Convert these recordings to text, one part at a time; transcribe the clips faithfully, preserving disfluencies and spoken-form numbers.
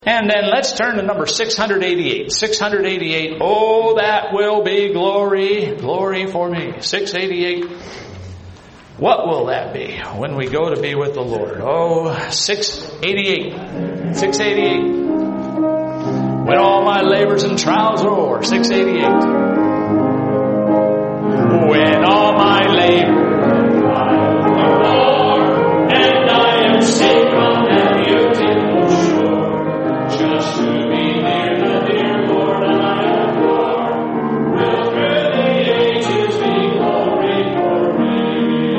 And then let's turn to number six hundred eighty-eight. six hundred eighty-eight. Oh, that will be glory, glory for me. six eighty-eight. What will that be when we go to be with the Lord? Oh, six eighty-eight. six eighty-eight. When all my labors and trials are over. six eighty-eight. When all my labors are over and I am safe on that beautiful shore, just to be near the dear Lord I adore, will through the ages be glory for me.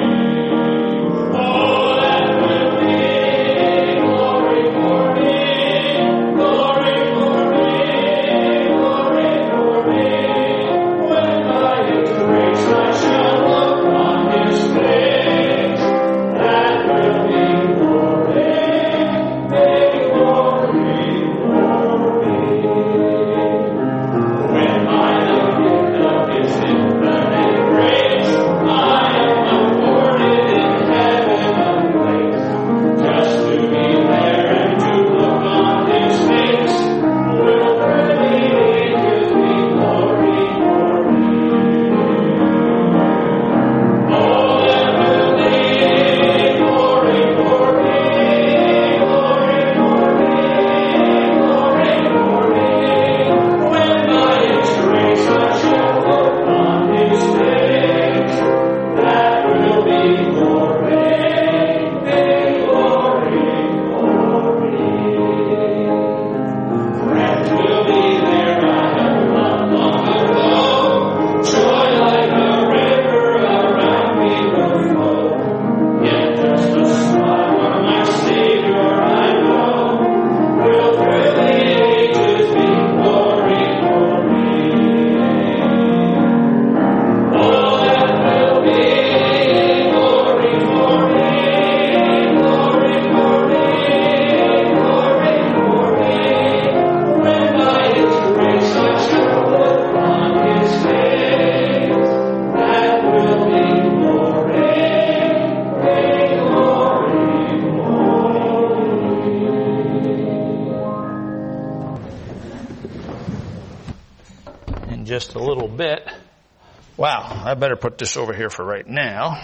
Oh, that will be glory for me, glory for me, glory for me. When by His grace I shall look on His face, that will be glory, be glory for me. When by the gift of His infinite grace I am afforded in heaven a place, just to be there and to look on His face, will through the ages be glory for me. Oh, that will be glory for me, glory for me, glory for me. When by His grace I shall look on His face, that will be glory, be glory for me. Friends will be there I have loved long ago, joy like a river around me will flow. Yet just a smile of my Savior I know, will through the ages be glory for me. Oh, that will be glory for me, glory for me, glory for me. When by His grace I shall look on His face, that will be glory, be glory for me. In just a little bit. Wow, I better put this over here for right now.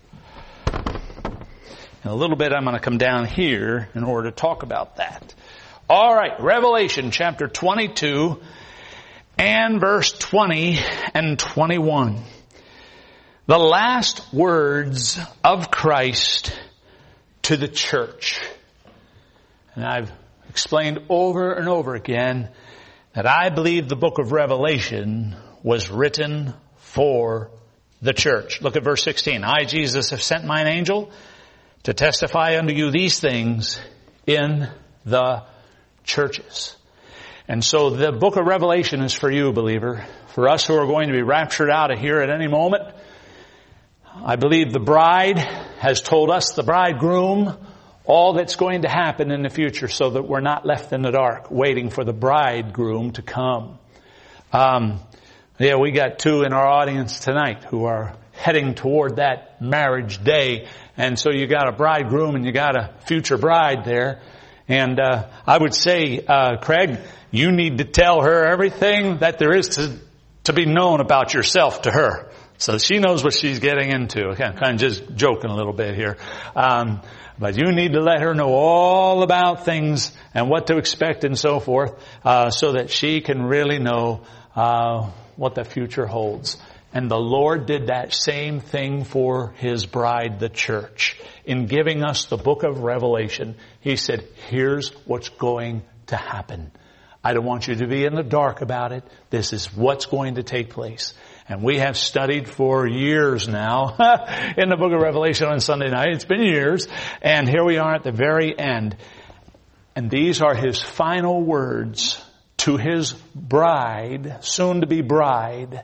In a little bit I'm going to come down here in order to talk about that. All right, Revelation chapter twenty-two and verse twenty and twenty-one. The last words of Christ to the church. And I've explained over and over again that I believe the book of Revelation was written for the church. Look at verse sixteen. I, Jesus, have sent mine angel to testify unto you these things in the churches. And so the book of Revelation is for you, believer. For us who are going to be raptured out of here at any moment. I believe the bride has told us, the bridegroom, all that's going to happen in the future so that we're not left in the dark waiting for the bridegroom to come. Um, yeah, we got two in our audience tonight who are heading toward that marriage day. And so you got a bridegroom and you got a future bride there. And uh, I would say, uh, Craig, you need to tell her everything that there is to, to be known about yourself to her. So she knows what she's getting into. I'm kind of just joking a little bit here. Um, but you need to let her know all about things and what to expect and so forth, uh, so that she can really know uh, what the future holds. And the Lord did that same thing for His bride, the church. In giving us the book of Revelation, He said, here's what's going to happen. I don't want you to be in the dark about it. This is what's going to take place. And we have studied for years now in the book of Revelation on Sunday night. It's been years. And here we are at the very end. And these are His final words to His bride, soon to be bride.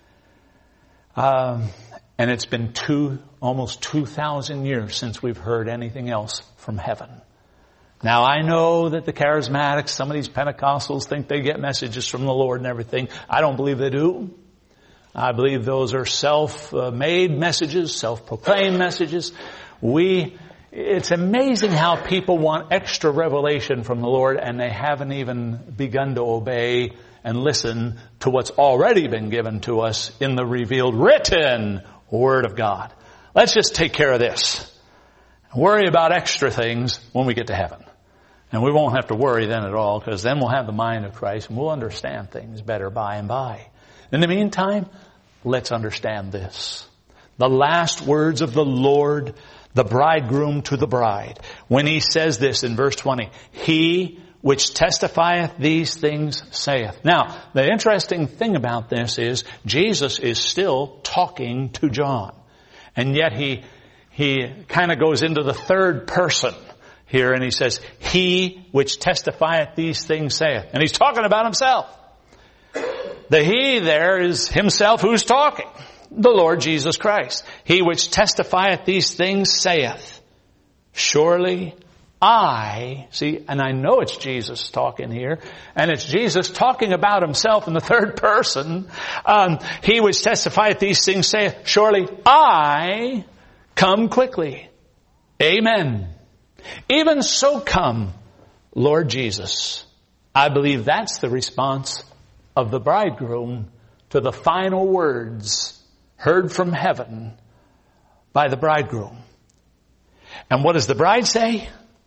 Um, and it's been two, almost two thousand years since we've heard anything else from heaven. Now I know that the charismatics, some of these Pentecostals think they get messages from the Lord and everything. I don't believe they do. I believe those are self-made messages, self-proclaimed messages. We it's amazing how people want extra revelation from the Lord and they haven't even begun to obey and listen to what's already been given to us in the revealed written Word of God. Let's just take care of this. Worry about extra things when we get to heaven. And we won't have to worry then at all, because then we'll have the mind of Christ and we'll understand things better by and by. In the meantime, let's understand this. The last words of the Lord, the bridegroom to the bride, when he says this in verse twenty, He which testifieth these things saith. Now, the interesting thing about this is Jesus is still talking to John. And yet he, he kind of goes into the third person here and he says, He which testifieth these things saith. And he's talking about himself. The he there is himself who's talking. The Lord Jesus Christ. He which testifieth these things saith, Surely I, see, and I know it's Jesus talking here, and it's Jesus talking about himself in the third person. Um, he which testifieth these things saith, Surely I come quickly. Amen. Even so come, Lord Jesus. I believe that's the response of the bridegroom to the final words heard from heaven by the bridegroom. And what does the bride say?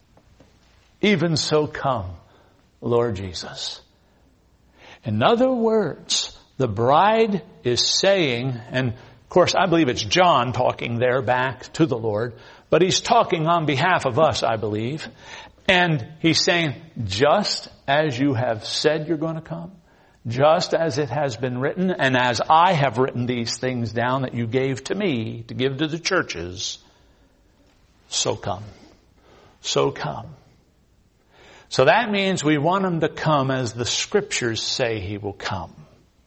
Even so come, Lord Jesus. In other words, the bride is saying, and of course I believe it's John talking there back to the Lord, but he's talking on behalf of us, I believe. And he's saying, just as you have said you're going to come, just as it has been written, and as I have written these things down that you gave to me to give to the churches, so come. So come. So that means we want him to come as the Scriptures say he will come.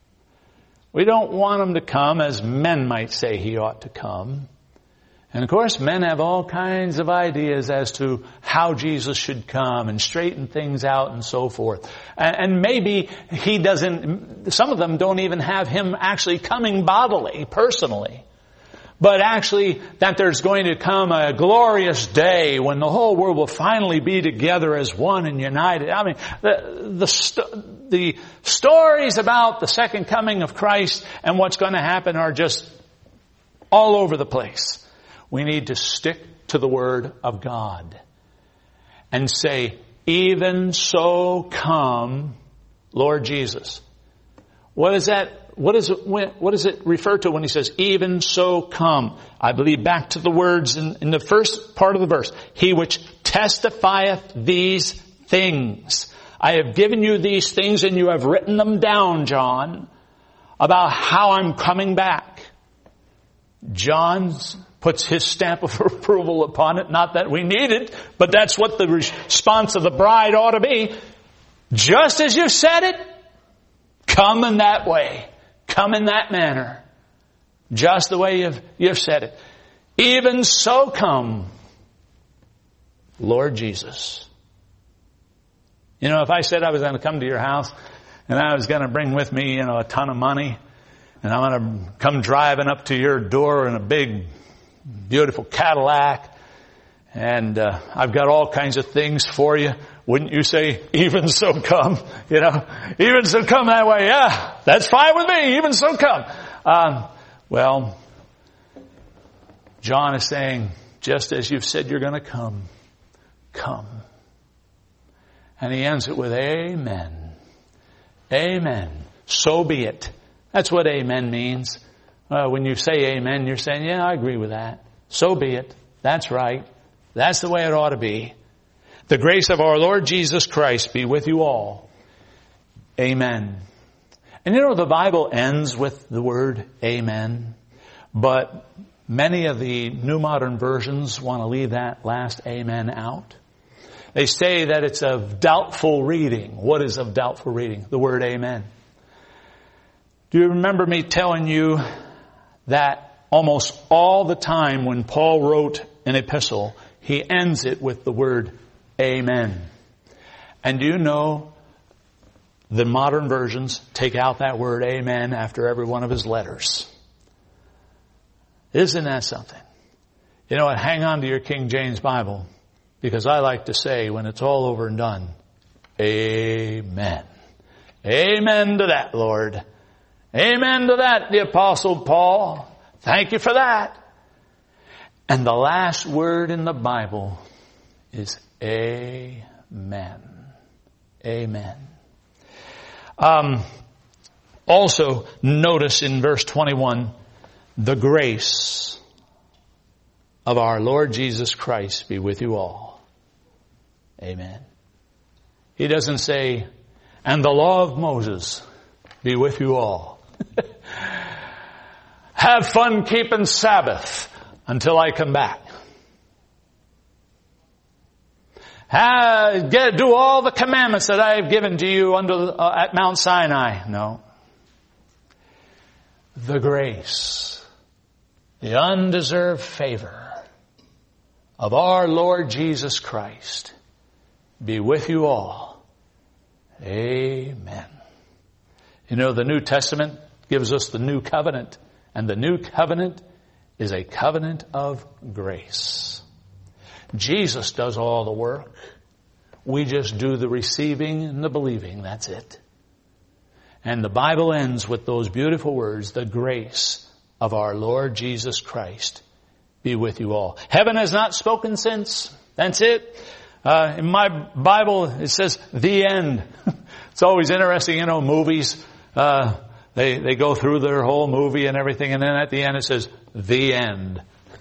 We don't want him to come as men might say he ought to come. And of course, men have all kinds of ideas as to how Jesus should come and straighten things out and so forth. And maybe he doesn't, some of them don't even have him actually coming bodily, personally. But actually that there's going to come a glorious day when the whole world will finally be together as one and united. I mean, the, the, st- the stories about the second coming of Christ and what's going to happen are just all over the place. We need to stick to the Word of God and say, even so come, Lord Jesus. What is that? What is it, what does it refer to when he says, even so come? I believe back to the words in, in the first part of the verse. He which testifieth these things. I have given you these things and you have written them down, John, about how I'm coming back. John's puts his stamp of approval upon it. Not that we need it, but that's what the response of the bride ought to be. Just as you said it, come in that way. Come in that manner. Just the way you've, you've said it. Even so come, Lord Jesus. You know, if I said I was going to come to your house and I was going to bring with me, you know, a ton of money, and I'm going to come driving up to your door in a big, beautiful Cadillac, and uh, I've got all kinds of things for you, wouldn't you say, even so come? You know, even so come that way. Yeah, that's fine with me. Even so come. Um, well, John is saying, just as you've said you're going to come, come. And he ends it with amen. Amen. So be it. That's what amen means. Uh, when you say amen, you're saying, yeah, I agree with that. So be it. That's right. That's the way it ought to be. The grace of our Lord Jesus Christ be with you all. Amen. And you know, the Bible ends with the word amen, but many of the New Modern Versions want to leave that last amen out. They say that it's of doubtful reading. What is of doubtful reading? The word amen. Do you remember me telling you that almost all the time when Paul wrote an epistle, he ends it with the word amen. And do you know the modern versions take out that word amen after every one of his letters? Isn't that something? You know what? Hang on to your King James Bible, because I like to say when it's all over and done, amen. Amen to that, Lord. Amen to that, the Apostle Paul. Thank you for that. And the last word in the Bible is amen. Amen. Um, also, notice in verse twenty-one, the grace of our Lord Jesus Christ be with you all. Amen. He doesn't say, and the law of Moses be with you all. Have fun keeping Sabbath until I come back. Have, get, do all the commandments that I have given to you under, uh, at Mount Sinai. No. The grace, the undeserved favor of our Lord Jesus Christ be with you all. Amen. You know, the New Testament gives us the new covenant, and the new covenant is a covenant of grace. Jesus does all the work. We just do the receiving and the believing. That's it. And the Bible ends with those beautiful words, the grace of our Lord Jesus Christ be with you all. Heaven has not spoken since. That's it. Uh, in my Bible, it says the end. It's always interesting, you know, movies, uh, they, they go through their whole movie and everything, and then at the end it says the end.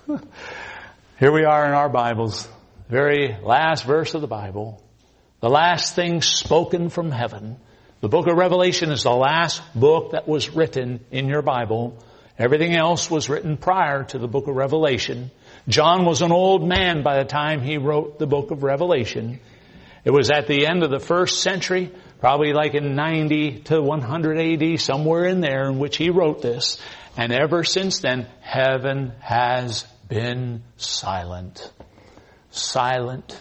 Here we are in our Bibles, very last verse of the Bible, the last thing spoken from heaven. The book of Revelation is the last book that was written in your Bible. Everything else was written prior to the book of Revelation. John was an old man by the time he wrote the book of Revelation. It was at the end of the first century, probably like in ninety to one hundred A D, somewhere in there, in which he wrote this. And ever since then, heaven has been silent. Silent.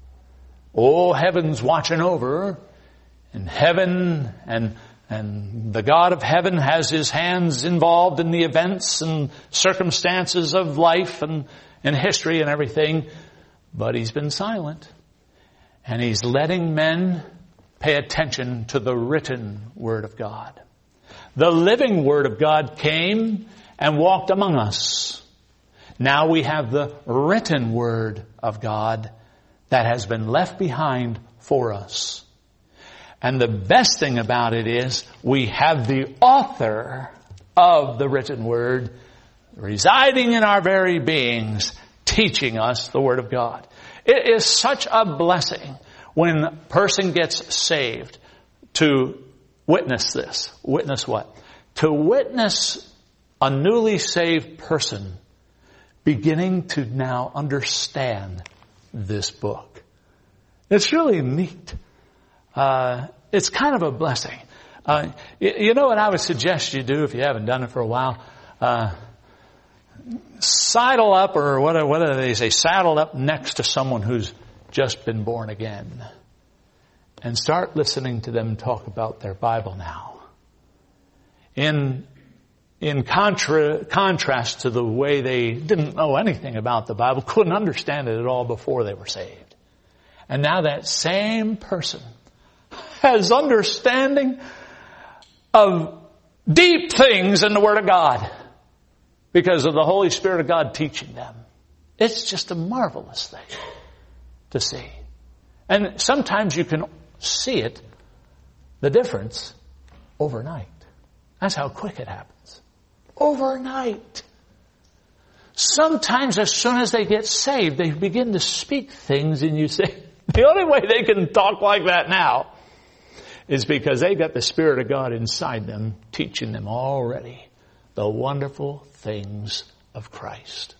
Oh, heaven's watching over. And heaven and and the God of heaven has his hands involved in the events and circumstances of life and, and history and everything. But he's been silent. And he's letting men pay attention to the written Word of God. The living Word of God came and walked among us. Now we have the written Word of God that has been left behind for us. And the best thing about it is we have the author of the written Word residing in our very beings, teaching us the Word of God. It is such a blessing when a person gets saved to witness this. Witness what? To witness a newly saved person beginning to now understand this book. It's really neat. Uh, it's kind of a blessing. Uh, you, you know what I would suggest you do if you haven't done it for a while? Uh, sidle up, or what, what do they say? Saddle up next to someone who's just been born again. And start listening to them talk about their Bible now. In, in contra, contrast to the way they didn't know anything about the Bible, couldn't understand it at all before they were saved. And now that same person has understanding of deep things in the Word of God because of the Holy Spirit of God teaching them. It's just a marvelous thing to see. And sometimes you can see it, the difference, overnight. That's how quick it happens. Overnight. Sometimes as soon as they get saved, they begin to speak things and you say, the only way they can talk like that now is because they got the Spirit of God inside them, teaching them already the wonderful things of Christ.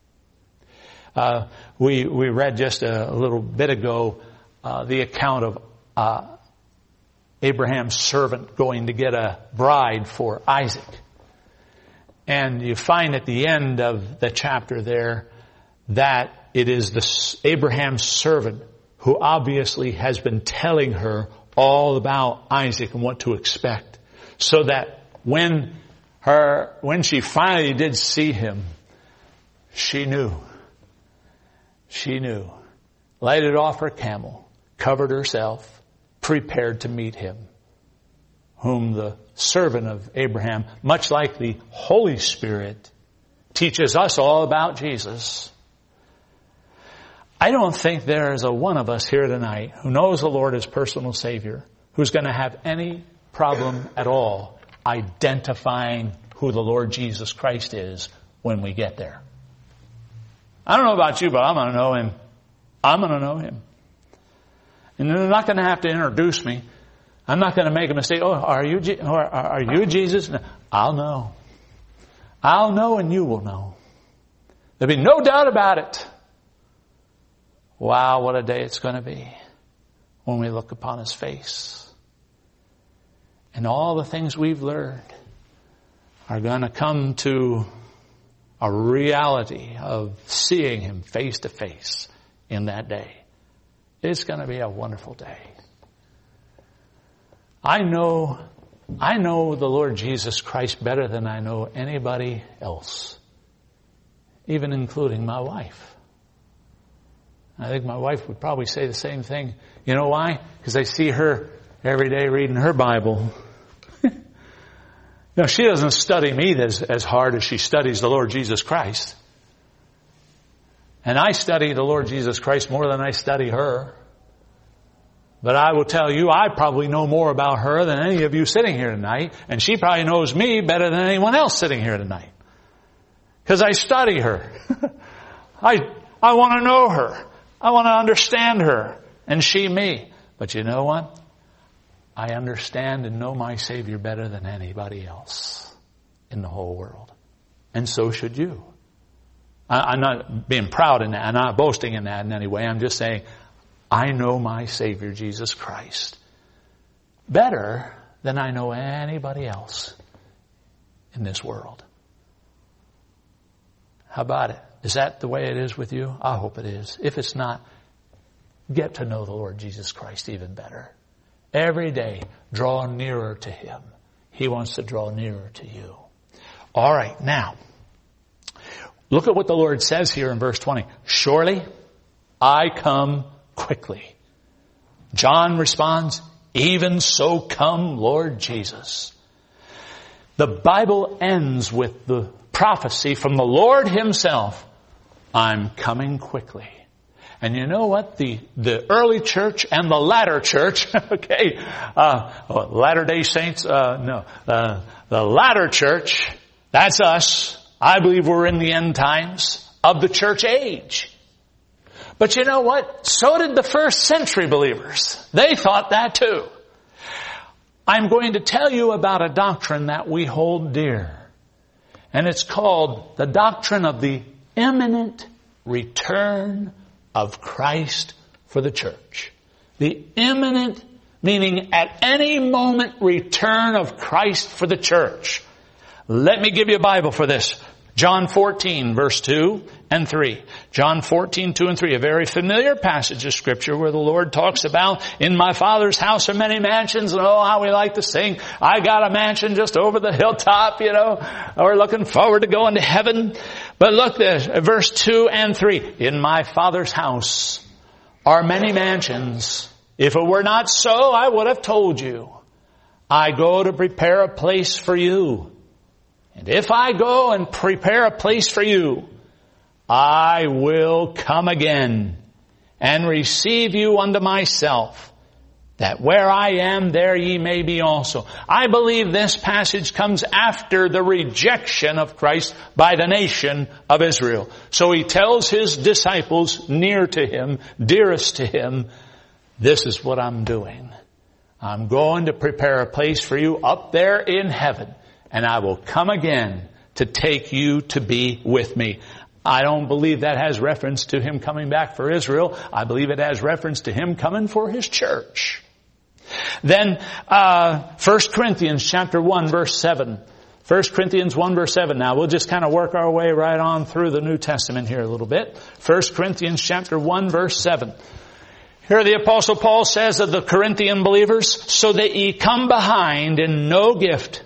Uh, we we read just a, a little bit ago uh, the account of uh, Abraham's servant going to get a bride for Isaac. And you find at the end of the chapter there that it is the Abraham's servant who obviously has been telling her all about Isaac and what to expect. So that when her, when she finally did see him, she knew She knew. Lighted off her camel, covered herself, prepared to meet him, whom the servant of Abraham, much like the Holy Spirit, teaches us all about Jesus. I don't think there is a one of us here tonight who knows the Lord as personal Savior who's going to have any problem at all identifying who the Lord Jesus Christ is when we get there. I don't know about you, but I'm going to know Him. I'm going to know Him. And they're not going to have to introduce me. I'm not going to make a mistake. Oh, are you, Je- or are you Jesus? No, I'll know. I'll know and you will know. There'll be no doubt about it. Wow, what a day it's going to be when we look upon His face. And all the things we've learned are going to come to a reality of seeing Him face to face in that day. It's going to be a wonderful day. I know, I know the Lord Jesus Christ better than I know anybody else, even including my wife. I think my wife would probably say the same thing. You know why? Because I see her every day reading her Bible. You know, she doesn't study me as, as hard as she studies the Lord Jesus Christ. And I study the Lord Jesus Christ more than I study her. But I will tell you, I probably know more about her than any of you sitting here tonight. And she probably knows me better than anyone else sitting here tonight. Because I study her. I, I want to know her. I want to understand her. And she me. But you know what? I understand and know my Savior better than anybody else in the whole world. And so should you. I, I'm not being proud in that. I'm not boasting in that in any way. I'm just saying, I know my Savior, Jesus Christ, better than I know anybody else in this world. How about it? Is that the way it is with you? I hope it is. If it's not, get to know the Lord Jesus Christ even better. Every day, draw nearer to Him. He wants to draw nearer to you. All right, now, look at what the Lord says here in verse twenty. Surely, I come quickly. John responds, even so come, Lord Jesus. The Bible ends with the prophecy from the Lord Himself. I'm coming quickly. And you know what? The, the early church and the latter church, okay, uh, well, Latter-day Saints, uh, no, uh, the latter church, that's us. I believe we're in the end times of the church age. But you know what? So did the first century believers. They thought that too. I'm going to tell you about a doctrine that we hold dear. And it's called the doctrine of the imminent return of Christ for the church. The imminent, meaning at any moment, return of Christ for the church. Let me give you a Bible for this. John fourteen, verse two and three. John fourteen, two and three. A very familiar passage of Scripture where the Lord talks about, in my Father's house are many mansions, and oh, how we like to sing. I got a mansion just over the hilltop, you know. We're looking forward to going to heaven. But look this, verse two and three. In my Father's house are many mansions. If it were not so, I would have told you. I go to prepare a place for you. And if I go and prepare a place for you, I will come again and receive you unto myself, that where I am, there ye may be also. I believe this passage comes after the rejection of Christ by the nation of Israel. So He tells His disciples near to Him, dearest to Him, this is what I'm doing. I'm going to prepare a place for you up there in heaven. And I will come again to take you to be with me. I don't believe that has reference to Him coming back for Israel. I believe it has reference to Him coming for His church. Then, uh, First Corinthians chapter one, verse seven. First Corinthians one, verse seven. Now, we'll just kind of work our way right on through the New Testament here a little bit. First Corinthians chapter one, verse seven. Here the Apostle Paul says of the Corinthian believers, so that ye come behind in no gift.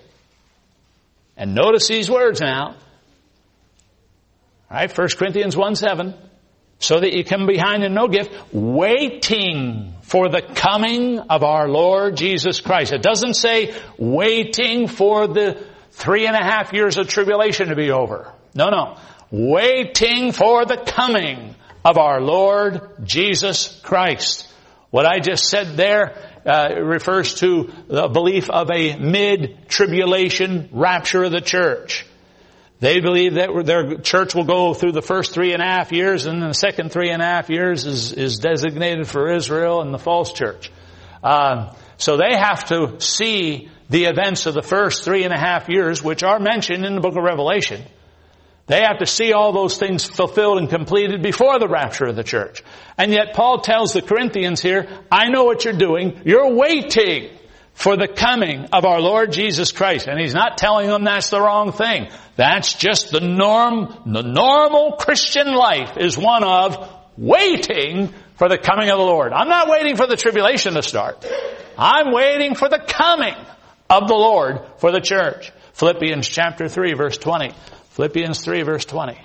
And notice these words now. All right, First Corinthians one seven. so that you come behind in no gift, waiting for the coming of our Lord Jesus Christ. It doesn't say waiting for the three and a half years of tribulation to be over. No, no. Waiting for the coming of our Lord Jesus Christ. What I just said there uh, refers to the belief of a mid-tribulation rapture of the church. They believe that their church will go through the first three and a half years, and then the second three and a half years is, is designated for Israel and the false church. Uh, so they have to see the events of the first three and a half years, which are mentioned in the book of Revelation. They have to see all those things fulfilled and completed before the rapture of the church. And yet Paul tells the Corinthians here, I know what you're doing. You're waiting for the coming of our Lord Jesus Christ. And he's not telling them that's the wrong thing. That's just the norm. The normal Christian life is one of waiting for the coming of the Lord. I'm not waiting for the tribulation to start. I'm waiting for the coming of the Lord for the church. Philippians chapter three, verse twenty. Philippians three, verse twenty.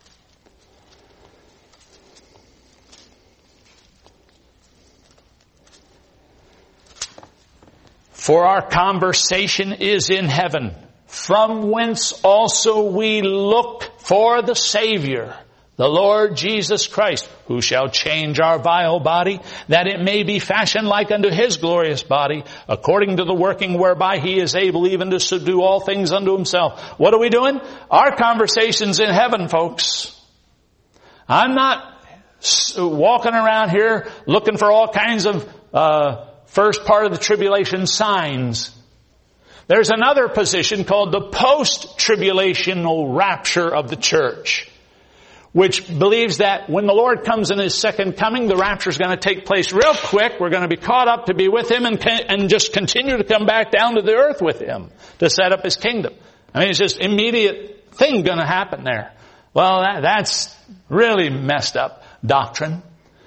For our conversation is in heaven, from whence also we look for the Savior, the Lord Jesus Christ, who shall change our vile body, that it may be fashioned like unto His glorious body, according to the working whereby He is able even to subdue all things unto Himself. What are we doing? Our conversation's in heaven, folks. I'm not walking around here looking for all kinds of uh first part of the tribulation signs. There's another position called the post-tribulational rapture of the church, which believes that when the Lord comes in His second coming, the rapture is going to take place real quick. We're going to be caught up to be with Him and, and just continue to come back down to the earth with Him to set up His kingdom. I mean, it's just immediate thing going to happen there. Well, that, that's really messed up doctrine.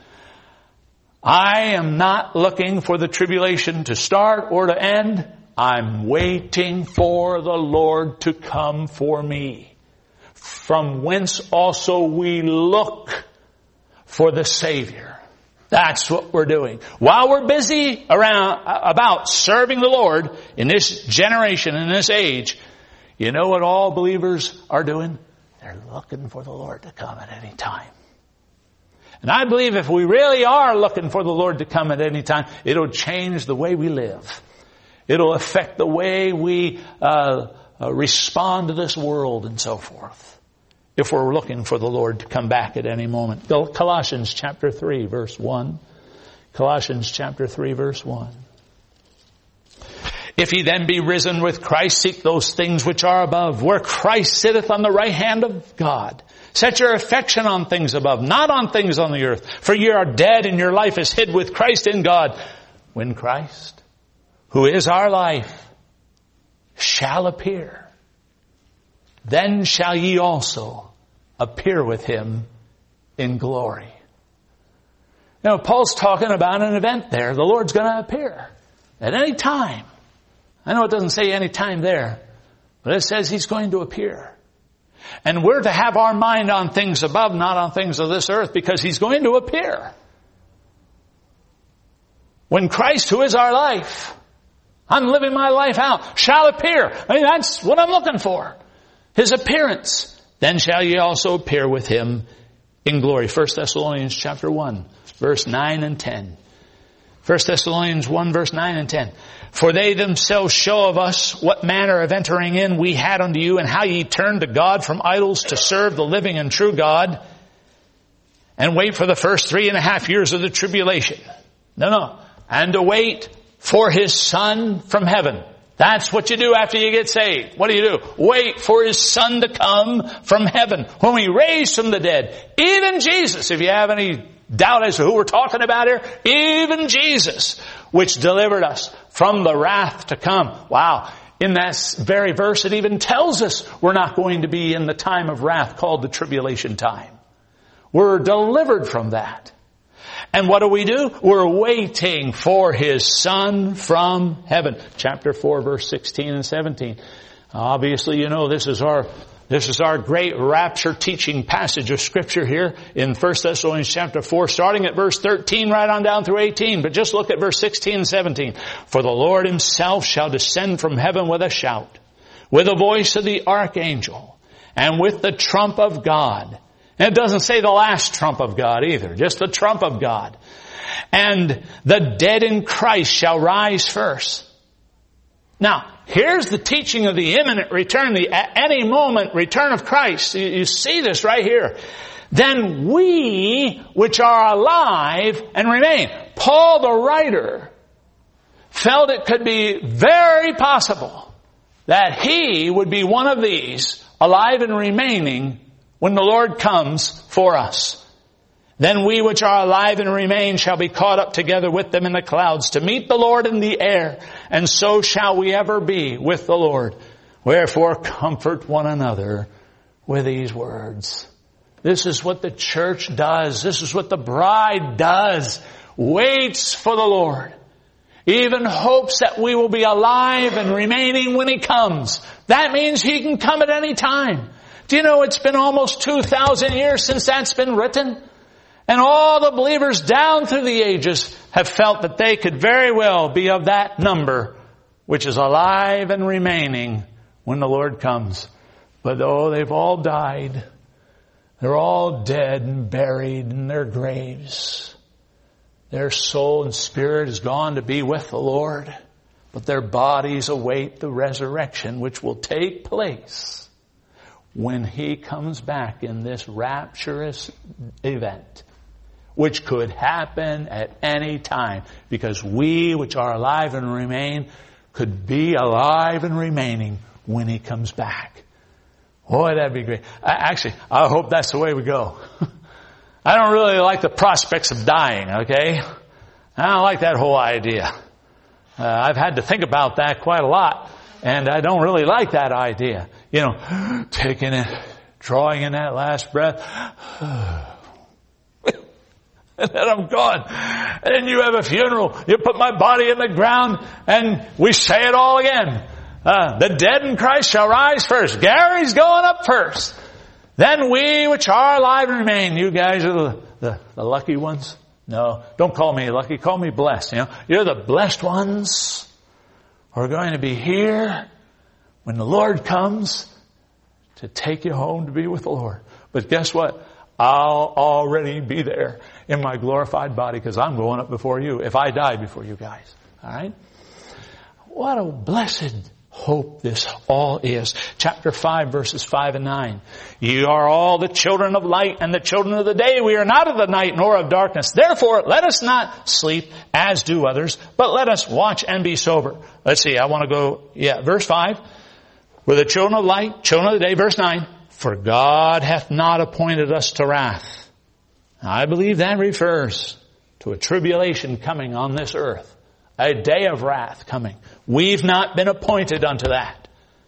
I am not looking for the tribulation to start or to end. I'm waiting for the Lord to come for me. From whence also we look for the Savior. That's what we're doing. While we're busy around about serving the Lord in this generation, in this age, you know what all believers are doing? They're looking for the Lord to come at any time. And I believe if we really are looking for the Lord to come at any time, it'll change the way we live. It'll affect the way we uh, uh, respond to this world and so forth. If we're looking for the Lord to come back at any moment. Colossians chapter three, verse one. Colossians chapter three, verse one. If ye then be risen with Christ, seek those things which are above, where Christ sitteth on the right hand of God. Set your affection on things above, not on things on the earth. For ye are dead, and your life is hid with Christ in God. When Christ, who is our life, shall appear, then shall ye also appear with Him in glory. You know, Paul's talking about an event there. The Lord's going to appear at any time. I know it doesn't say any time there, but it says He's going to appear. And we're to have our mind on things above, not on things of this earth, because He's going to appear. When Christ, who is our life, I'm living my life out, shall appear. I mean, that's what I'm looking for. His appearance. Then shall ye also appear with Him in glory. First Thessalonians chapter one, verse nine and ten. First Thessalonians one, verse nine and ten. For they themselves show of us what manner of entering in we had unto you, and how ye turned to God from idols to serve the living and true God, and wait for the first three and a half years of the tribulation. No, no. And to wait for His Son from heaven. That's what you do after you get saved. What do you do? Wait for His Son to come from heaven, whom He raised from the dead. Even Jesus, if you have any doubt as to who we're talking about here, even Jesus, which delivered us from the wrath to come. Wow. In that very verse, it even tells us we're not going to be in the time of wrath called the tribulation time. We're delivered from that. And what do we do? We're waiting for His Son from heaven. Chapter four, verse sixteen and seventeen. Obviously, you know, this is our This is our great rapture teaching passage of Scripture here in First Thessalonians chapter four, starting at verse thirteen right on down through eighteen. But just look at verse sixteen and seventeen. For the Lord himself shall descend from heaven with a shout, with the voice of the archangel, and with the trump of God. And it doesn't say the last trump of God either, just the trump of God. And the dead in Christ shall rise first. Now, here's the teaching of the imminent return, the at any moment return of Christ. You, you see this right here. Then we, which are alive and remain. Paul the writer felt it could be very possible that he would be one of these, alive and remaining, when the Lord comes for us. Then we which are alive and remain shall be caught up together with them in the clouds to meet the Lord in the air. And so shall we ever be with the Lord. Wherefore comfort one another with these words. This is what the church does. This is what the bride does. Waits for the Lord. Even hopes that we will be alive and remaining when He comes. That means He can come at any time. Do you know it's been almost two thousand years since that's been written? And all the believers down through the ages have felt that they could very well be of that number, which is alive and remaining when the Lord comes. But oh, they've all died. They're all dead and buried in their graves. Their soul and spirit is gone to be with the Lord. But their bodies await the resurrection, which will take place when He comes back in this rapturous event, which could happen at any time, because we which are alive and remain could be alive and remaining when He comes back. Boy, that'd be great. Actually, I hope that's the way we go. I don't really like the prospects of dying, okay? I don't like that whole idea. Uh, I've had to think about that quite a lot, and I don't really like that idea. You know, taking it, drawing in that last breath, and then I'm gone. And you have a funeral. You put my body in the ground, and we say it all again. Uh, the dead in Christ shall rise first. Gary's going up first. Then we which are alive and remain. You guys are the, the, the lucky ones. No, don't call me lucky. Call me blessed. You know, you're the blessed ones who are going to be here when the Lord comes to take you home to be with the Lord. But guess what? I'll already be there in my glorified body because I'm going up before you if I die before you guys. All right? What a blessed hope this all is. Chapter five, verses five and nine. You are all the children of light and the children of the day. We are not of the night nor of darkness. Therefore, let us not sleep as do others, but let us watch and be sober. Let's see, I want to go, yeah, verse five. We're the children of light, children of the day. Verse nine. For God hath not appointed us to wrath. Now, I believe that refers to a tribulation coming on this earth. A day of wrath coming. We've not been appointed unto that.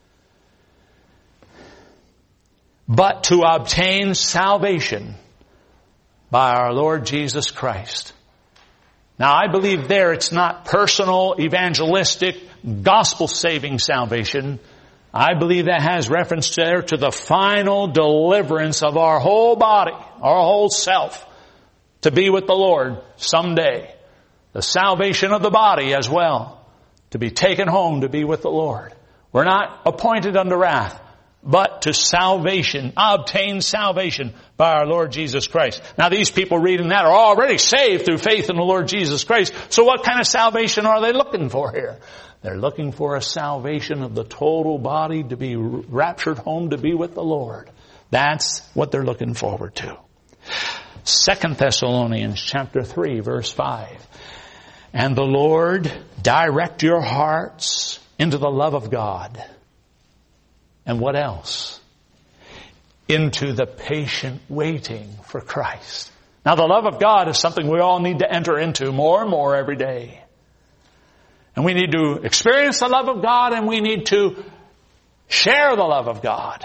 But to obtain salvation by our Lord Jesus Christ. Now I believe there it's not personal, evangelistic, gospel-saving salvation. I believe that has reference there to the final deliverance of our whole body, our whole self, to be with the Lord someday. The salvation of the body as well, to be taken home to be with the Lord. We're not appointed unto wrath, but to salvation, obtain salvation by our Lord Jesus Christ. Now these people reading that are already saved through faith in the Lord Jesus Christ. So what kind of salvation are they looking for here? They're looking for a salvation of the total body to be raptured home to be with the Lord. That's what they're looking forward to. Second Thessalonians chapter three, verse five. And the Lord direct your hearts into the love of God. And what else? Into the patient waiting for Christ. Now the love of God is something we all need to enter into more and more every day. And we need to experience the love of God, and we need to share the love of God.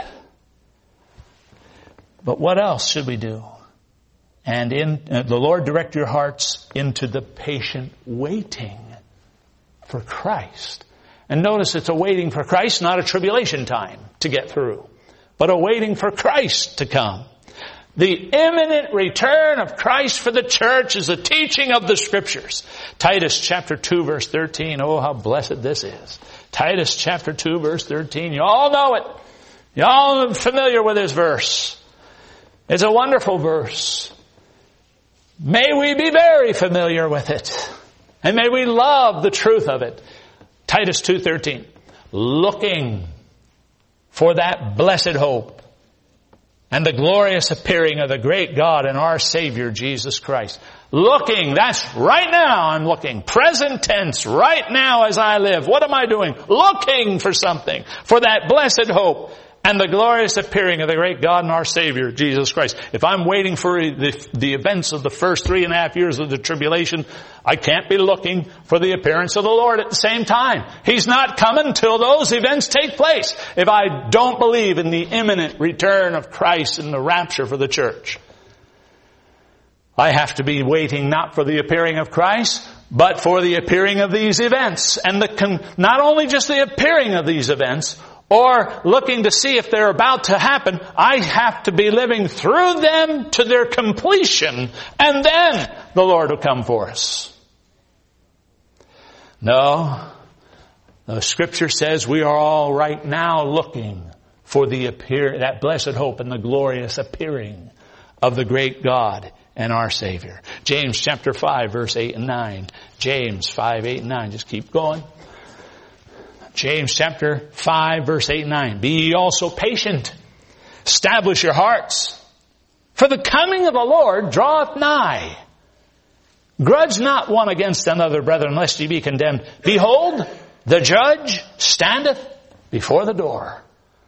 But what else should we do? And in uh, the Lord direct your hearts into the patient waiting for Christ. And notice it's a waiting for Christ, not a tribulation time to get through. but are waiting for Christ to come. The imminent return of Christ for the church is the teaching of the Scriptures. Titus chapter two verse thirteen. Oh, how blessed this is. Titus chapter two verse thirteen. You all know it. You all are familiar with this verse. It's a wonderful verse. May we be very familiar with it. And may we love the truth of it. Titus two thirteen. Looking for that blessed hope and the glorious appearing of the great God and our Savior, Jesus Christ. Looking, that's right now I'm looking. Present tense, right now as I live. What am I doing? Looking for something. For that blessed hope and the glorious appearing of the great God and our Savior, Jesus Christ. If I'm waiting for the, the events of the first three and a half years of the tribulation, I can't be looking for the appearance of the Lord at the same time. He's not coming till those events take place. If I don't believe in the imminent return of Christ and the rapture for the church, I have to be waiting not for the appearing of Christ, but for the appearing of these events. And the, not only just the appearing of these events, or looking to see if they're about to happen, I have to be living through them to their completion, and then the Lord will come for us. No, the Scripture says we are all right now looking for the appear that blessed hope and the glorious appearing of the great God and our Savior. James chapter five, verse eight and nine. James five, eight and nine. Just keep going. James chapter five, verse eight and nine. Be ye also patient. Establish your hearts. For the coming of the Lord draweth nigh. Grudge not one against another, brethren, lest ye be condemned. Behold, the judge standeth before the door.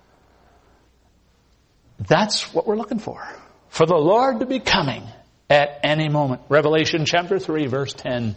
That's what we're looking for. For the Lord to be coming at any moment. Revelation chapter three, verse ten.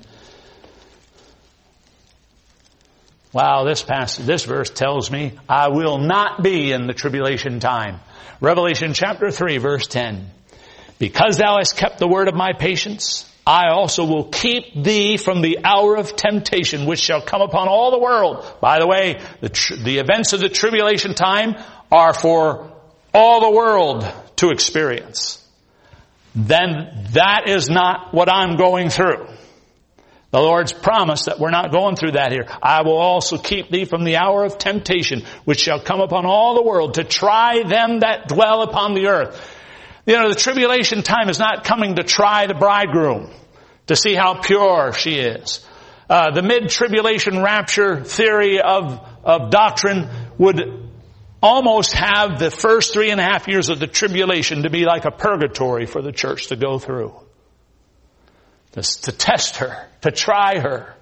Wow, this passage, this verse tells me I will not be in the tribulation time. Revelation chapter three, verse ten. Because thou hast kept the word of my patience, I also will keep thee from the hour of temptation which shall come upon all the world. By the way, the, tr- the events of the tribulation time are for all the world to experience. Then that is not what I'm going through. The Lord's promised that we're not going through that here. I will also keep thee from the hour of temptation, which shall come upon all the world to try them that dwell upon the earth. You know, the tribulation time is not coming to try the bridegroom, to see how pure she is. Uh, the mid-tribulation rapture theory of, of doctrine would almost have the first three and a half years of the tribulation to be like a purgatory for the church to go through. To, to test her, to try her.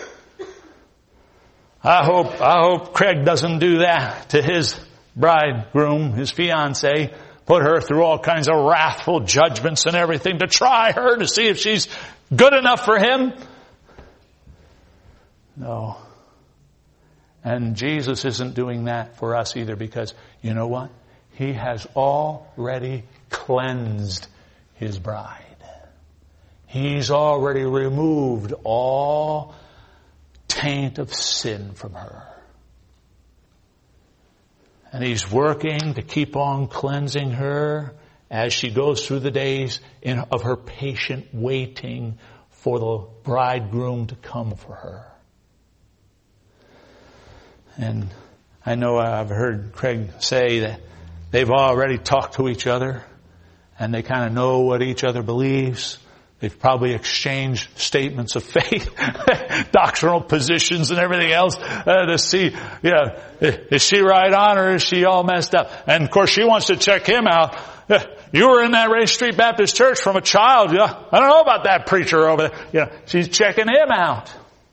I hope, I hope Craig doesn't do that to his bridegroom, his fiancée. Put her through all kinds of wrathful judgments and everything to try her to see if she's good enough for him. No. And Jesus isn't doing that for us either, because you know what? He has already cleansed his bride. He's already removed all taint of sin from her. And he's working to keep on cleansing her as she goes through the days in, of her patient waiting for the bridegroom to come for her. And I know I've heard Craig say that they've already talked to each other and they kind of know what each other believes. They've probably exchanged statements of faith, doctrinal positions and everything else uh, to see, yeah, is she right on or is she all messed up? And of course she wants to check him out. You were in that Race Street Baptist Church from a child. Yeah, I don't know about that preacher over there. You know, she's checking him out.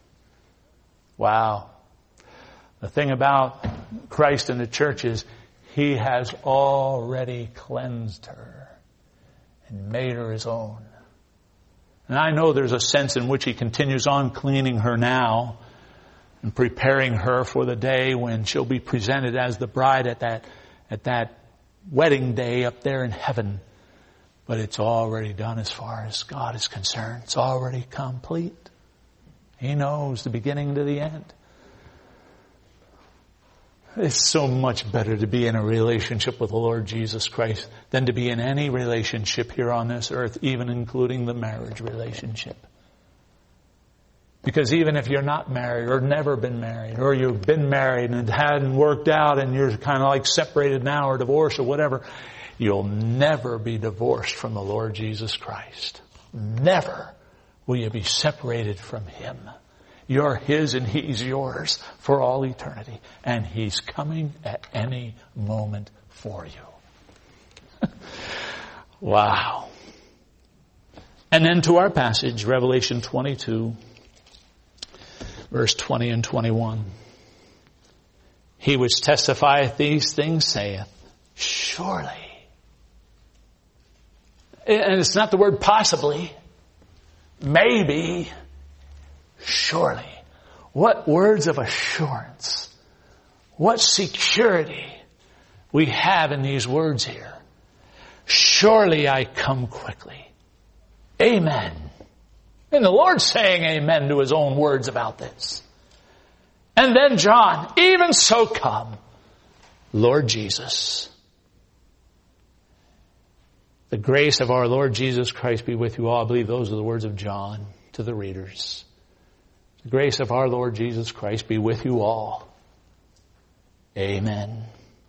Wow. The thing about Christ and the church is he has already cleansed her and made her his own. And I know there's a sense in which he continues on cleaning her now and preparing her for the day when she'll be presented as the bride at that, at that wedding day up there in heaven. But it's already done as far as God is concerned. It's already complete. He knows the beginning to the end. It's so much better to be in a relationship with the Lord Jesus Christ than to be in any relationship here on this earth, even including the marriage relationship. Because even if you're not married or never been married, or you've been married and it hadn't worked out and you're kind of like separated now or divorced or whatever, you'll never be divorced from the Lord Jesus Christ. Never will you be separated from Him. You're His and He's yours for all eternity. And He's coming at any moment for you. Wow. And then to our passage, Revelation twenty-two, verse twenty and twenty-one. He which testifieth these things saith, surely. And it's not the word possibly, maybe, surely. What words of assurance, what security we have in these words here. Surely I come quickly. Amen. And the Lord's saying amen to His own words about this. And then John, even so come, Lord Jesus. The grace of our Lord Jesus Christ be with you all. I believe those are the words of John to the readers. The grace of our Lord Jesus Christ be with you all. Amen.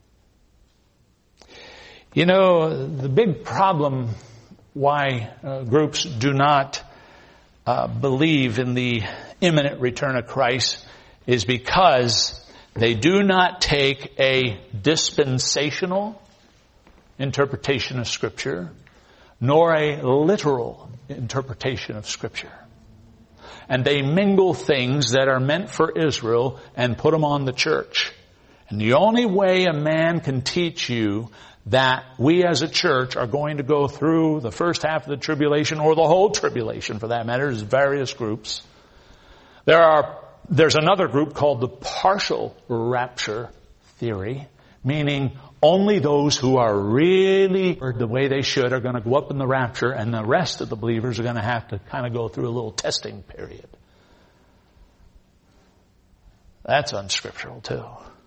You know, the big problem why uh, groups do not uh, believe in the imminent return of Christ is because they do not take a dispensational interpretation of Scripture, nor a literal interpretation of Scripture. And they mingle things that are meant for Israel and put them on the church. And the only way a man can teach you that we as a church are going to go through the first half of the tribulation, or the whole tribulation for that matter, there's various groups. There are, there's another group called the partial rapture theory, meaning only those who are really the way they should are going to go up in the rapture, and the rest of the believers are going to have to kind of go through a little testing period. That's unscriptural too.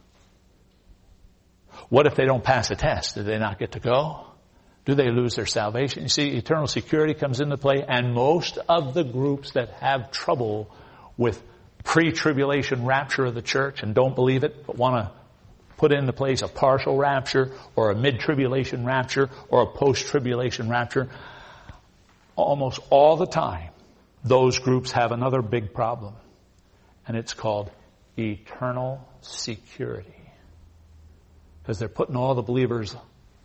What if they don't pass a test? Do they not get to go? Do they lose their salvation? You see, eternal security comes into play, and most of the groups that have trouble with pre-tribulation rapture of the church and don't believe it, but want to put into place a partial rapture or a mid-tribulation rapture or a post-tribulation rapture, almost all the time, those groups have another big problem. And it's called eternal security. Because they're putting all the believers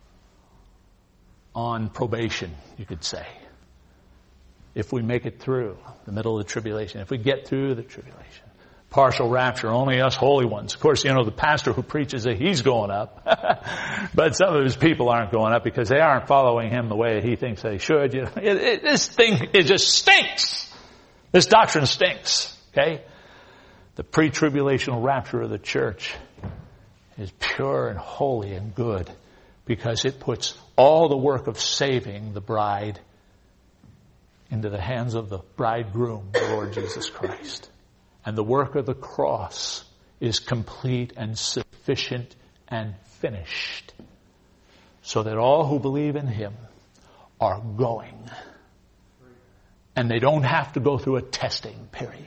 on probation, you could say. If we make it through the middle of the tribulation, if we get through the tribulation. Partial rapture, only us holy ones. Of course, you know, the pastor who preaches that he's going up. But some of his people aren't going up because they aren't following him the way he thinks they should. You know, it, it, this thing, it just stinks. This doctrine stinks. Okay? The pre-tribulational rapture of the church is pure and holy and good because it puts all the work of saving the bride into the hands of the bridegroom, the Lord Jesus Christ. And the work of the cross is complete and sufficient and finished, so that all who believe in Him are going. And they don't have to go through a testing period.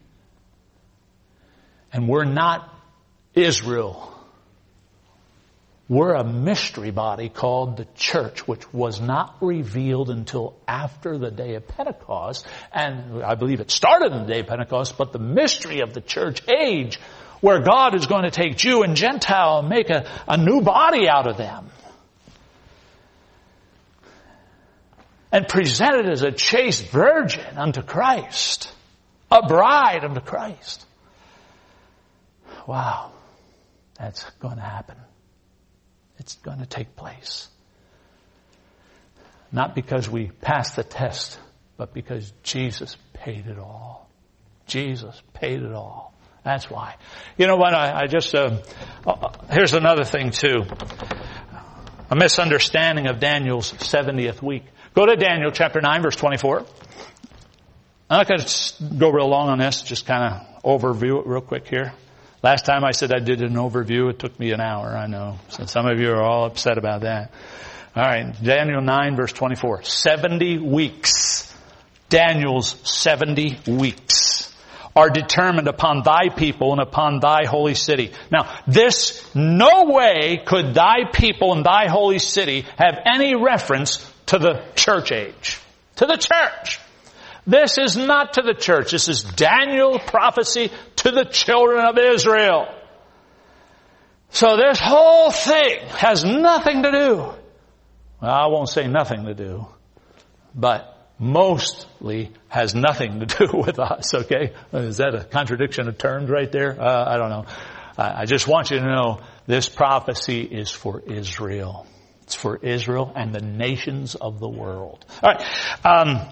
And we're not Israel. We're a mystery body called the church, which was not revealed until after the day of Pentecost. And I believe it started in the day of Pentecost, but the mystery of the church age, where God is going to take Jew and Gentile and make a, a new body out of them. And present it as a chaste virgin unto Christ. A bride unto Christ. Wow. That's going to happen. It's going to take place. Not because we passed the test, but because Jesus paid it all. Jesus paid it all. That's why. You know what? I, I just, uh, uh, here's another thing too. A misunderstanding of Daniel's seventieth week. Go to Daniel chapter nine, verse twenty-four. I'm not going to go real long on this, just kind of overview it real quick here. Last time I said I did an overview, it took me an hour, I know. So some of you are all upset about that. All right, Daniel nine, verse twenty-four. seventy weeks. Daniel's seventy weeks are determined upon thy people and upon thy holy city. Now, this, no way could thy people and thy holy city have any reference to the church age. To the church. This is not to the church. This is Daniel prophecy to the children of Israel. So this whole thing has nothing to do. Well, I won't say nothing to do, but mostly has nothing to do with us, okay? Is that a contradiction of terms right there? Uh, I don't know. I just want you to know this prophecy is for Israel. It's for Israel and the nations of the world. All right. Um,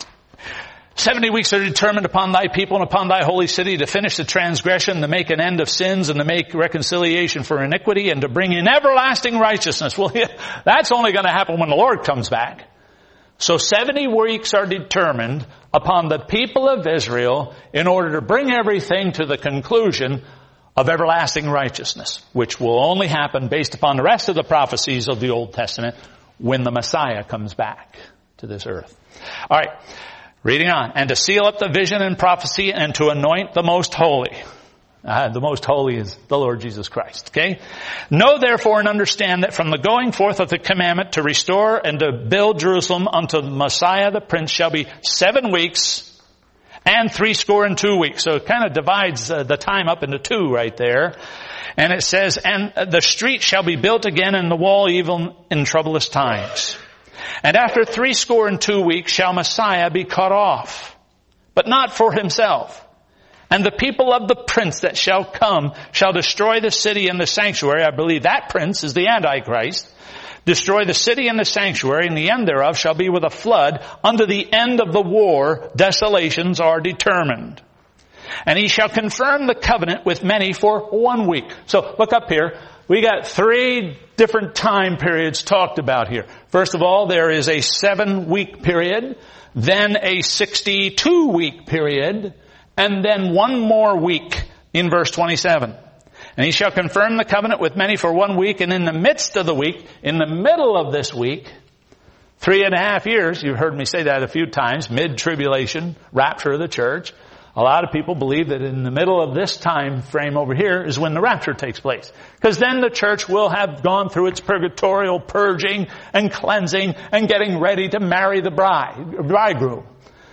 Seventy weeks are determined upon thy people and upon thy holy city to finish the transgression, to make an end of sins, and to make reconciliation for iniquity, and to bring in everlasting righteousness. Well, yeah, that's only going to happen when the Lord comes back. So seventy weeks are determined upon the people of Israel in order to bring everything to the conclusion of everlasting righteousness, which will only happen based upon the rest of the prophecies of the Old Testament when the Messiah comes back to this earth. All right. Reading on. And to seal up the vision and prophecy and to anoint the most holy. Uh, the most holy is the Lord Jesus Christ. Okay? Know therefore and understand that from the going forth of the commandment to restore and to build Jerusalem unto Messiah the Prince shall be seven weeks and three score and two weeks. So it kind of divides uh, the time up into two right there. And it says, and the street shall be built again and the wall even in troublous times. And after three score and two weeks shall Messiah be cut off, but not for himself. And the people of the prince that shall come shall destroy the city and the sanctuary. I believe that prince is the Antichrist. Destroy the city and the sanctuary, and the end thereof shall be with a flood. Unto the end of the war, desolations are determined. And he shall confirm the covenant with many for one week. So look up here. We got three different time periods talked about here. First of all, there is a seven-week period, then a sixty-two-week period, and then one more week in verse twenty-seven. And he shall confirm the covenant with many for one week, and in the midst of the week, in the middle of this week, three and a half years, you've heard me say that a few times, mid-tribulation, rapture of the church. A lot of people believe that in the middle of this time frame over here is when the rapture takes place. Because then the church will have gone through its purgatorial purging and cleansing and getting ready to marry the bride, bridegroom.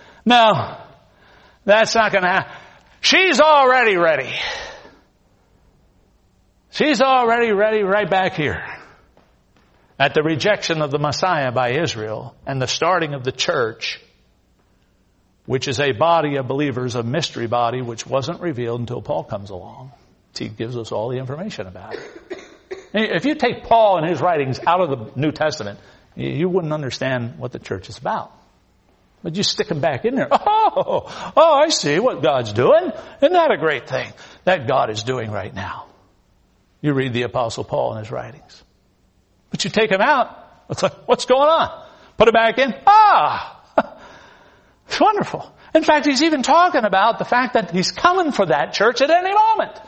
No, that's not going to happen. She's already ready. She's already ready right back here. At the rejection of the Messiah by Israel and the starting of the church, which is a body of believers, a mystery body, which wasn't revealed until Paul comes along. He gives us all the information about it. If you take Paul and his writings out of the New Testament, you wouldn't understand what the church is about. But you stick them back in there. Oh, oh, I see what God's doing. Isn't that a great thing that God is doing right now? You read the Apostle Paul and his writings. But you take them out, it's like, what's going on? Put it back in. Ah! It's wonderful. In fact, he's even talking about the fact that he's coming for that church at any moment.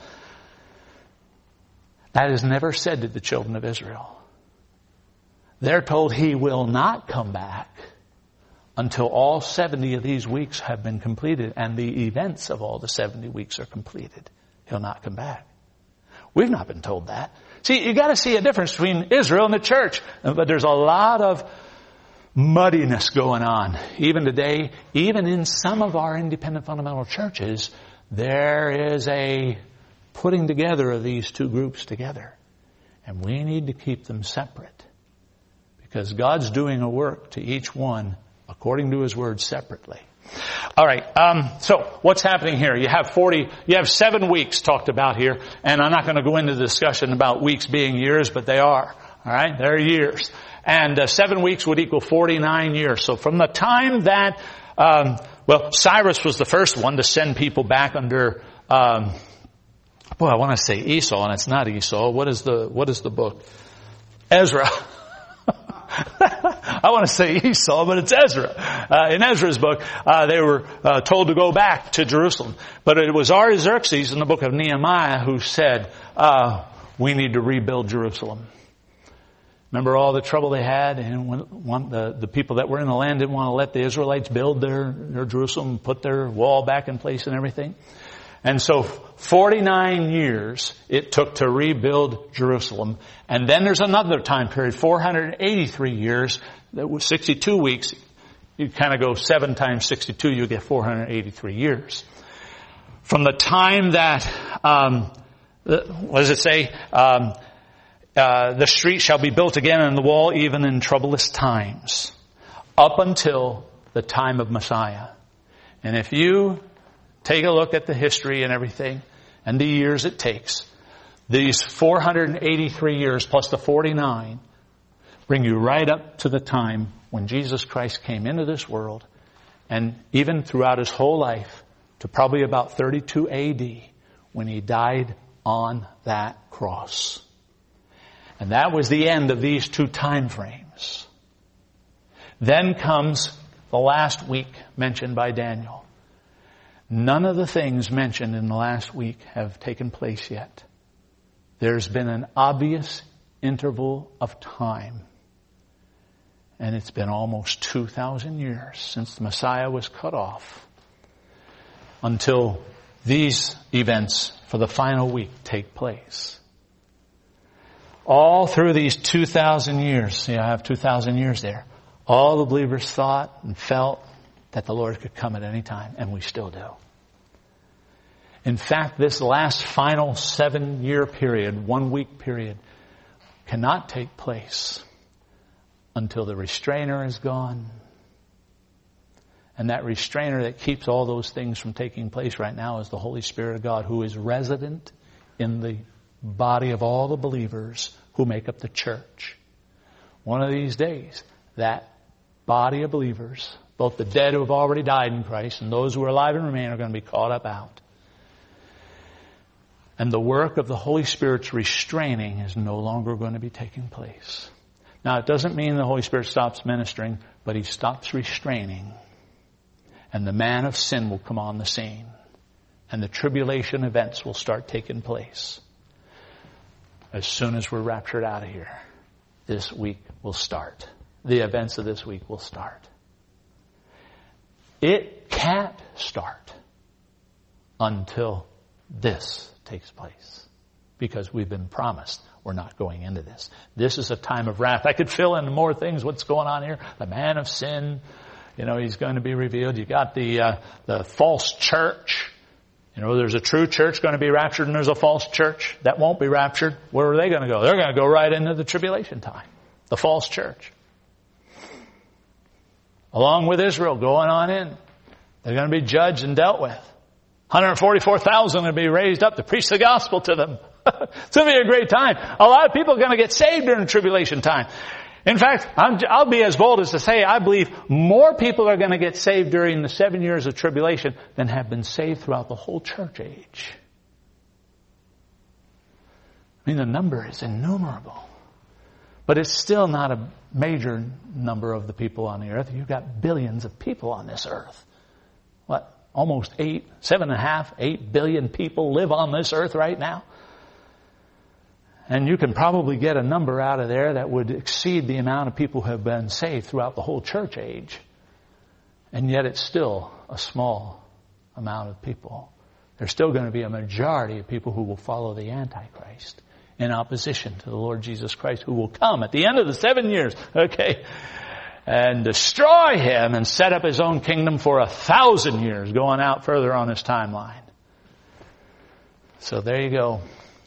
That is never said to the children of Israel. They're told he will not come back until all seventy of these weeks have been completed and the events of all the seventy weeks are completed. He'll not come back. We've not been told that. See, you got to see a difference between Israel and the church. But there's a lot of muddiness going on. Even today, even in some of our independent fundamental churches, there is a putting together of these two groups together. And we need to keep them separate. Because God's doing a work to each one according to His Word separately. All right. Um, so what's happening here? You have forty, you have seven weeks talked about here. And I'm not going to go into the discussion about weeks being years, but they are. All right. They're years. And uh, seven weeks would equal forty-nine years. So from the time that, um, well, Cyrus was the first one to send people back under, um, well, I want to say Esau, and it's not Esau. What is the, what is the book? Ezra. I want to say Esau, but it's Ezra. Uh, in Ezra's book, uh, they were uh, told to go back to Jerusalem. But it was Artaxerxes in the book of Nehemiah who said, uh, we need to rebuild Jerusalem. Remember all the trouble they had, and when, one, the, the people that were in the land didn't want to let the Israelites build their, their Jerusalem, put their wall back in place and everything. And so forty-nine years it took to rebuild Jerusalem. And then there's another time period, four hundred eighty-three years, that was sixty-two weeks. You kind of go seven times sixty-two, you get four hundred eighty-three years. From the time that, um, what does it say? Um, Uh, the street shall be built again and the wall even in troublous times, up until the time of Messiah. And if you take a look at the history and everything and the years it takes, these four hundred eighty-three years plus the forty-nine bring you right up to the time when Jesus Christ came into this world, and even throughout his whole life to probably about thirty-two A D when he died on that cross. And that was the end of these two time frames. Then comes the last week mentioned by Daniel. None of the things mentioned in the last week have taken place yet. There's been an obvious interval of time. And it's been almost two thousand years since the Messiah was cut off until these events for the final week take place. All through these two thousand years, see, I have two thousand years there, all the believers thought and felt that the Lord could come at any time, and we still do. In fact, this last final seven-year period, one-week period, cannot take place until the restrainer is gone. And that restrainer that keeps all those things from taking place right now is the Holy Spirit of God, who is resident in the body of all the believers who make up the church. One of these days, that body of believers, both the dead who have already died in Christ and those who are alive and remain, are going to be caught up out. And the work of the Holy Spirit's restraining is no longer going to be taking place. Now, it doesn't mean the Holy Spirit stops ministering, but he stops restraining. And the man of sin will come on the scene. And the tribulation events will start taking place. As soon as we're raptured out of here, this week will start. The events of this week will start. It can't start until this takes place, because we've been promised we're not going into this. This is a time of wrath. I could fill in more things, what's going on here. The man of sin, you know, he's going to be revealed. You got the uh, the false church. You know, there's a true church going to be raptured and there's a false church that won't be raptured. Where are they going to go? They're going to go right into the tribulation time. The false church. Along with Israel going on in. They're going to be judged and dealt with. one hundred forty-four thousand will be raised up to preach the gospel to them. It's going to be a great time. A lot of people are going to get saved during the tribulation time. In fact, I'm, I'll be as bold as to say I believe more people are going to get saved during the seven years of tribulation than have been saved throughout the whole church age. I mean, the number is innumerable. But it's still not a major number of the people on the earth. You've got billions of people on this earth. What? Almost eight, seven and a half, eight billion people live on this earth right now. And you can probably get a number out of there that would exceed the amount of people who have been saved throughout the whole church age. And yet it's still a small amount of people. There's still going to be a majority of people who will follow the Antichrist in opposition to the Lord Jesus Christ, who will come at the end of the seven years, okay, and destroy him and set up his own kingdom for a thousand years, going out further on his timeline. So there you go.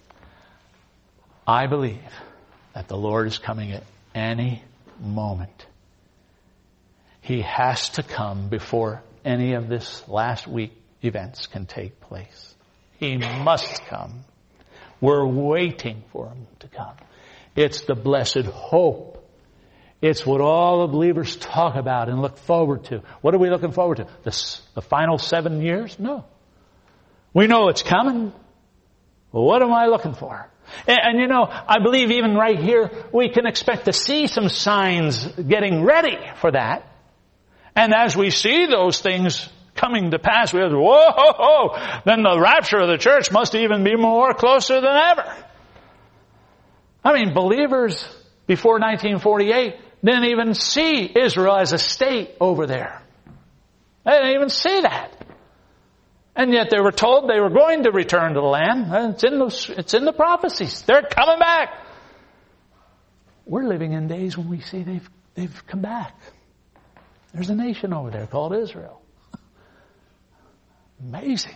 I believe that the Lord is coming at any moment. He has to come before any of this last week events can take place. He must come. We're waiting for him to come. It's the blessed hope. It's what all the believers talk about and look forward to. What are we looking forward to? The, the final seven years? No. We know it's coming. Well, what am I looking for? And, and you know, I believe even right here, we can expect to see some signs getting ready for that. And as we see those things coming to pass, we have, whoa, ho, ho, then the rapture of the church must even be more closer than ever. I mean, believers before nineteen forty-eight didn't even see Israel as a state over there. They didn't even see that. And yet they were told they were going to return to the land. It's in the, it's in the prophecies. They're coming back. We're living in days when we see they've, they've come back. There's a nation over there called Israel. Amazing.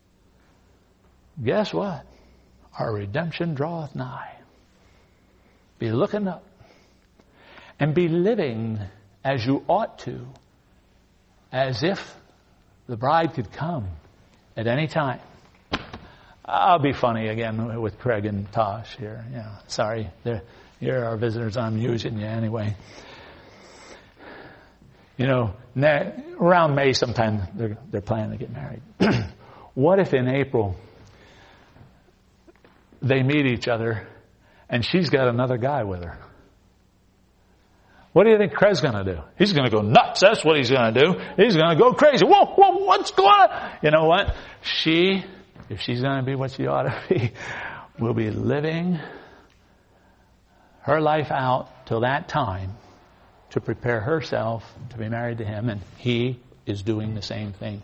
Guess what? Our redemption draweth nigh. Be looking up. And be living as you ought to, as if the bride could come at any time. I'll be funny again with Craig and Tosh here. Yeah, sorry, they're, you're our visitors. I'm using you anyway. You know, around May sometime they're they're planning to get married. What if in April they meet each other and she's got another guy with her? What do you think Craig's going to do? He's going to go nuts. That's what he's going to do. He's going to go crazy. Whoa, whoa, what's going on? You know what? She, if she's going to be what she ought to be, will be living her life out till that time to prepare herself to be married to him, and he is doing the same thing.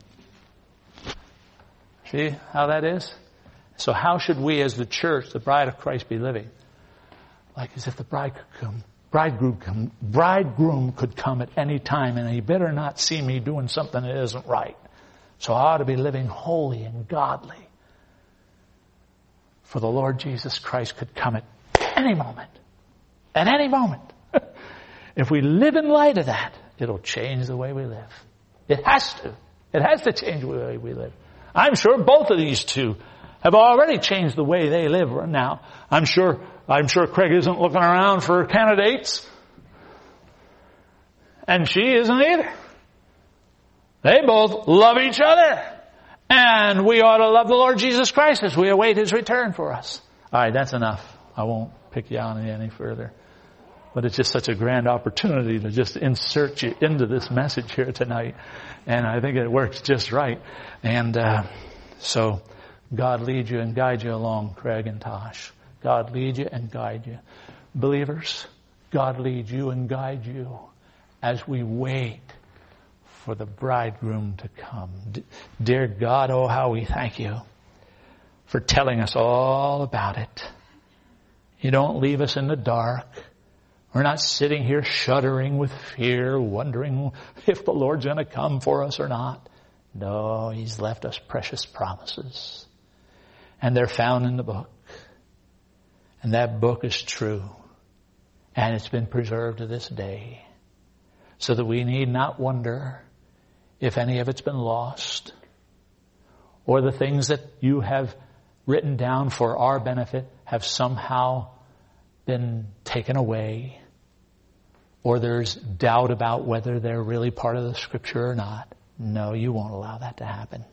See how that is? So how should we as the church, the bride of Christ, be living? Like as if the bride could come. Bridegroom, come, bridegroom could come at any time, and he better not see me doing something that isn't right. So I ought to be living holy and godly. For the Lord Jesus Christ could come at any moment. At any moment. If we live in light of that, it'll change the way we live. It has to. It has to change the way we live. I'm sure both of these two have already changed the way they live right now. I'm sure I'm sure Craig isn't looking around for candidates. And she isn't either. They both love each other. And we ought to love the Lord Jesus Christ as we await His return for us. All right, that's enough. I won't pick you on any further. But it's just such a grand opportunity to just insert you into this message here tonight. And I think it works just right. And uh, so God lead you and guide you along, Craig and Tosh. God lead you and guide you. Believers, God lead you and guide you as we wait for the bridegroom to come. D- dear God, oh, how we thank you for telling us all about it. You don't leave us in the dark. We're not sitting here shuddering with fear, wondering if the Lord's going to come for us or not. No, He's left us precious promises. And they're found in the book. And that book is true. And it's been preserved to this day. So that we need not wonder if any of it's been lost. Or the things that you have written down for our benefit have somehow been taken away. Or there's doubt about whether they're really part of the Scripture or not. No, you won't allow that to happen.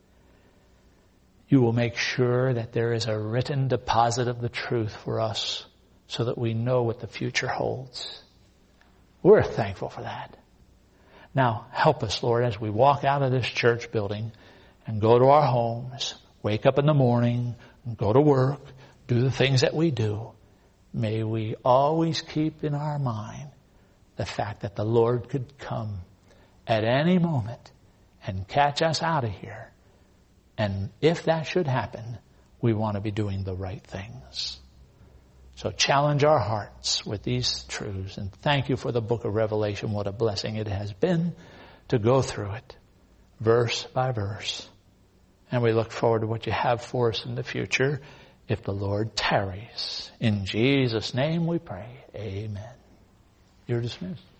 You will make sure that there is a written deposit of the truth for us so that we know what the future holds. We're thankful for that. Now, help us, Lord, as we walk out of this church building and go to our homes, wake up in the morning, and go to work, do the things that we do. May we always keep in our mind the fact that the Lord could come at any moment and catch us out of here. And if that should happen, we want to be doing the right things. So challenge our hearts with these truths. And thank you for the book of Revelation. What a blessing it has been to go through it, verse by verse. And we look forward to what you have for us in the future if the Lord tarries. In Jesus' name we pray. Amen. You're dismissed.